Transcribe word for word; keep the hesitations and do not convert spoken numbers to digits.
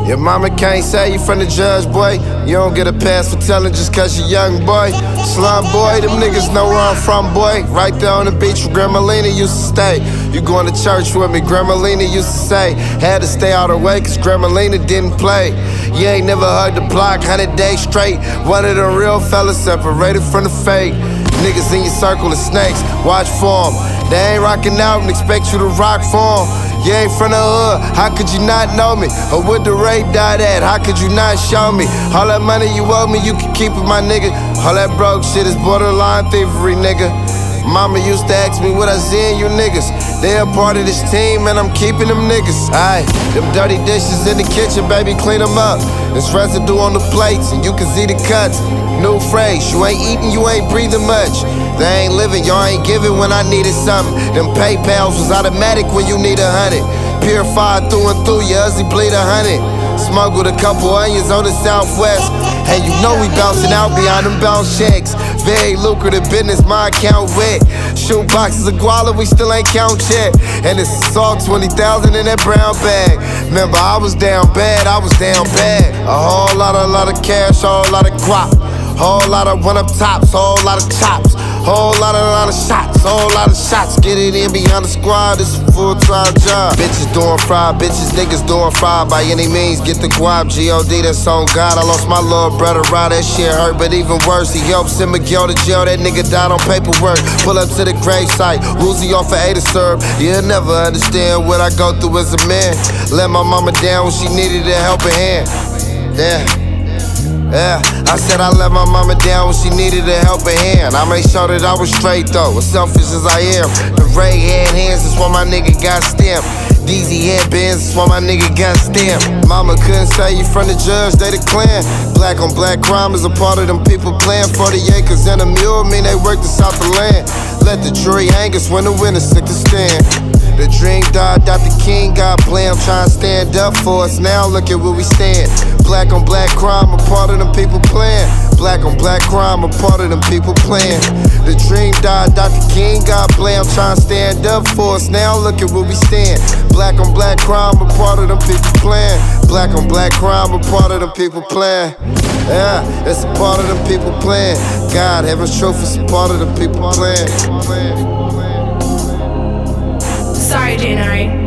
Your mama can't say you from the judge, boy. You don't get a pass for telling just cause you young, boy. Slum boy, them niggas know where I'm from, boy. Right there on the beach where Grandma Lena used to stay. You going to church with me, Grandma Lena used to say. Had to stay out of the way cause Grandma Lena didn't play. You ain't never heard the block, hundred days straight. One of the real fellas separated from the fake. Niggas in your circle of snakes, watch for 'em. They ain't rockin' out and expect you to rock for 'em. You ain't from the hood, how could you not know me? Or would the rate die at, how could you not show me? All that money you owe me, you can keep it, my nigga. All that broke shit is borderline thievery, nigga. Mama used to ask me what I see in you niggas. They a part of this team and I'm keeping them niggas. Aye, them dirty dishes in the kitchen, baby, clean them up. There's residue on the plates and you can see the cuts. New phrase, you ain't eating, you ain't breathing much. They ain't living, y'all ain't giving when I needed something. Them PayPals was automatic when you need a hundred. Purified through and through, your Uzi bleed a hundred. Smuggled a couple onions on the southwest. And you know we bouncing out beyond them bounce checks. Very lucrative business, my account wet. Shoot boxes of guala, we still ain't count yet. And it's all twenty thousand in that brown bag. Remember, I was down bad, I was down bad. A whole lot, a lot of cash, a whole lot of guap. Whole lot of run up tops, whole lot of chops. Whole lot of, lot of shots, whole lot of shots. Get it in beyond the squad, it's a full-time job. Bitches doing fried, bitches, niggas doing fried. By any means, get the guap, G O D, that's on God. I lost my little brother, right, that shit hurt. But even worse, he helped send Miguel to jail. That nigga died on paperwork. Pull up to the gravesite, Woozy off of A to serve. You'll never understand what I go through as a man. Let my mama down when she needed a helping hand. Yeah. Yeah, I said I let my mama down when she needed a helping hand. I made sure that I was straight though, as selfish as I am. The Ray hand hands is why my nigga got stamped. D Z headbands is why my nigga got stamped. Mama couldn't say you from the judge, they the clan. Black on black crime is a part of them people playing. Forty acres and a mule mean they work the south of land. Let the jury hang us when the winner's sick to stand. The dream died, Doctor King got blamed, trying to stand up for us. Now look at where we stand. Black on black crime, a part of them people playing. Black on black crime, a part of them people playing. The dream died, Doctor King got blamed, trying to stand up for us. Now look at where we stand. Black on black crime, a part of them people playing. Black on black crime, a part of them people playing. Yeah, it's a part of them people playing. God, heaven's truth is a part of the people playing. Sorry, J nine.